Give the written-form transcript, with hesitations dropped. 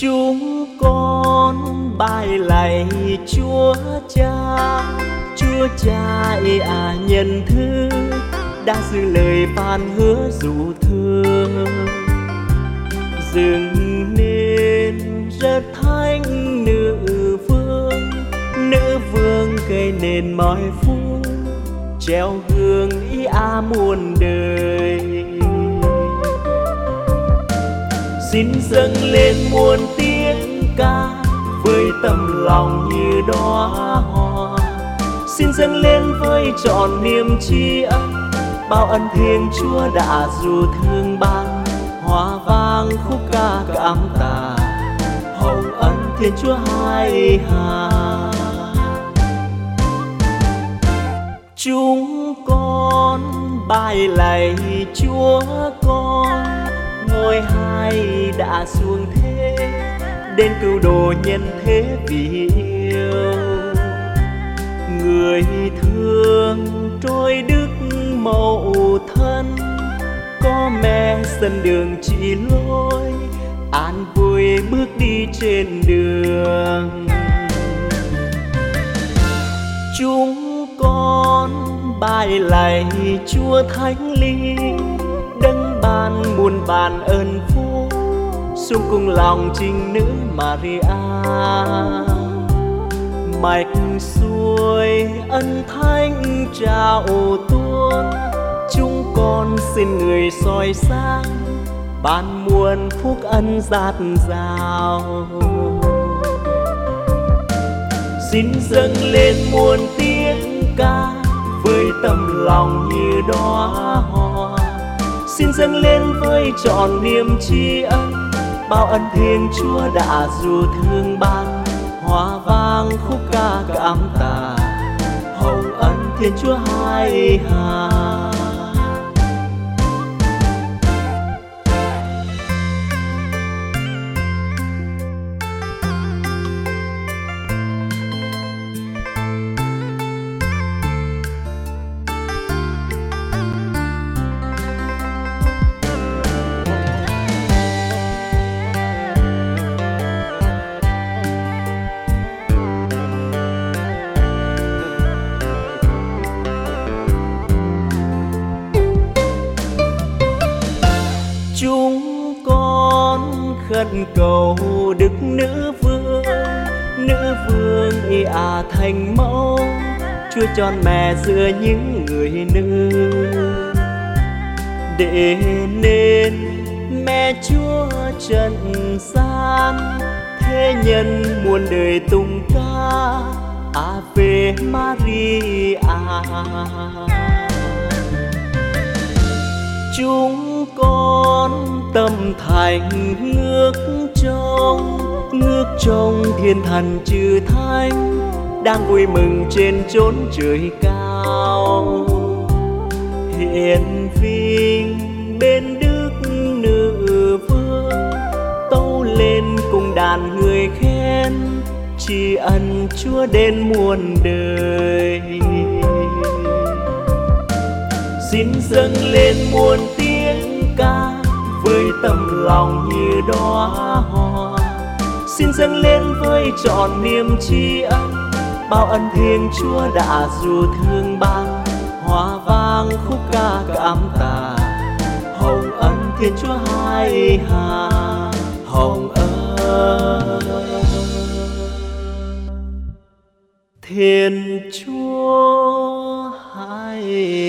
Chúng con bài lạy Chúa Cha nhân thứ đã giữ lời phán hứa dụ thương, dựng nên rất thánh nữ vương gây nên mọi phúc, treo hương muôn đời. Xin dâng lên muôn tiếng ca với tấm lòng như đóa hoa, xin dâng lên với trọn niềm tri ân bao ân thiêng Chúa đã dù thương ban. Hoa vang khúc ca cảm tạ, hồng ân Thiên Chúa hai hà. Chúng con bài lạy Chúa con, ngôi hai đã xuống thế đến cứu độ nhân thế vì yêu. Người thương trôi đức mẫu thân, có mẹ sân đường chỉ lối, an vui bước đi trên đường. Chúng con bài lạy Chúa Thánh Linh, đấng ban muôn vàn ơn phúc, xuống cùng lòng trinh nữ Maria. Mạch xuôi ân thánh trao tuôn, chúng con xin người soi sáng ban muôn phúc ân dạt dào. Xin dâng lên muôn tiếng ca với tấm lòng như đóa hoa, xin dâng lên với trọn niềm tri ân bao ân thiêng Chúa đã dù thương ban. Hoa vang khúc ca cảm tạ, hồng ân Thiên Chúa hai hà. Chúng con khẩn cầu Đức Nữ Vương thành mẫu, Chúa tròn mẹ giữa những người nữ, để nên mẹ Chúa trần gian, thế nhân muôn đời tung ca Ave Maria. Chúng con tâm thành ngước trông thiên thần chư thánh đang vui mừng trên chốn trời cao, hiển vinh bên Đức Nữ Vương, tâu lên cùng đàn người khen tri ân Chúa đến muôn đời. Xin dâng lên muôn tiếng ca với tấm lòng như đóa hoa, xin dâng lên với trọn niềm tri ân bao ân thiêng Chúa đã dù thương ban. Hoa vang khúc ca cảm tạ, hồng ân Thiên Chúa hai hà. Hồng ân Thiên Chúa hai